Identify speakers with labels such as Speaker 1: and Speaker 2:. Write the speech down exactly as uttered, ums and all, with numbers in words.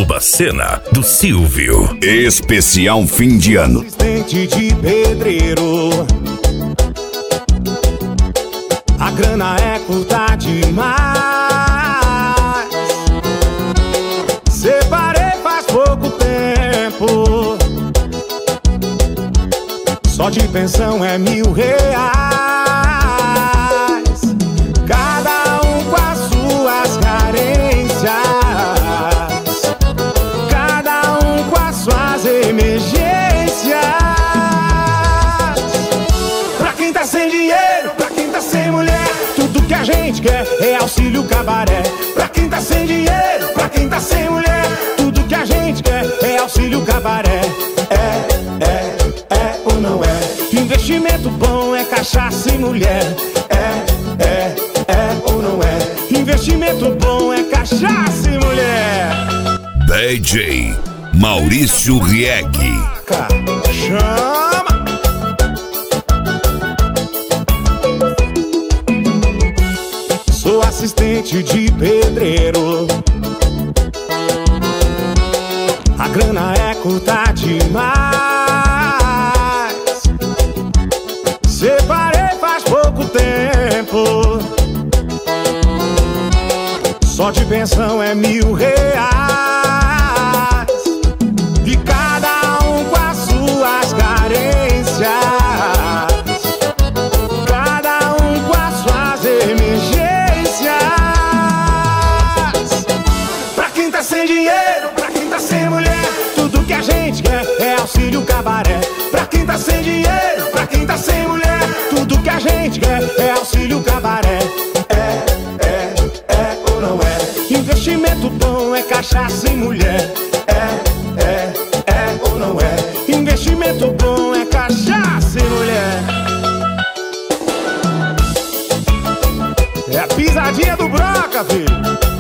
Speaker 1: Rouba Cena do Silvio.
Speaker 2: Especial fim de ano.
Speaker 3: Assistente de pedreiro, a grana é curta demais. Separei faz pouco tempo, só de pensão é mil reais. Cada um com as suas carências, cada um com as suas emergências. Pra quem tá sem dinheiro, pra quem tá sem mulher, tudo que a gente quer é auxílio cabaré. Pra quem tá sem dinheiro, pra quem tá sem mulher, tudo que a gente quer é auxílio cabaré. É, é, é ou não é? Investimento bom é cachaça e mulher. É, é, é ou não é? Investimento bom é cachaça e mulher.
Speaker 2: D J Maurício Rieg.
Speaker 3: Chama! Sou assistente de pedreiro, a grana é curta demais. Separei faz pouco tempo, só de pensão é mil reais. E cada um com as suas carências, cada um com as suas emergências. Pra quem tá sem dinheiro, pra quem tá sem mulher, tudo que a gente quer é auxílio cabaré. Pra quem tá sem dinheiro, pra quem tá sem mulher, tudo que a gente quer é auxílio cabaré. É, é, é ou não é? Investimento bom é cachaça e mulher. É, é, é ou não é? Investimento bom é cachaça e mulher. É a pisadinha do Broca, filho.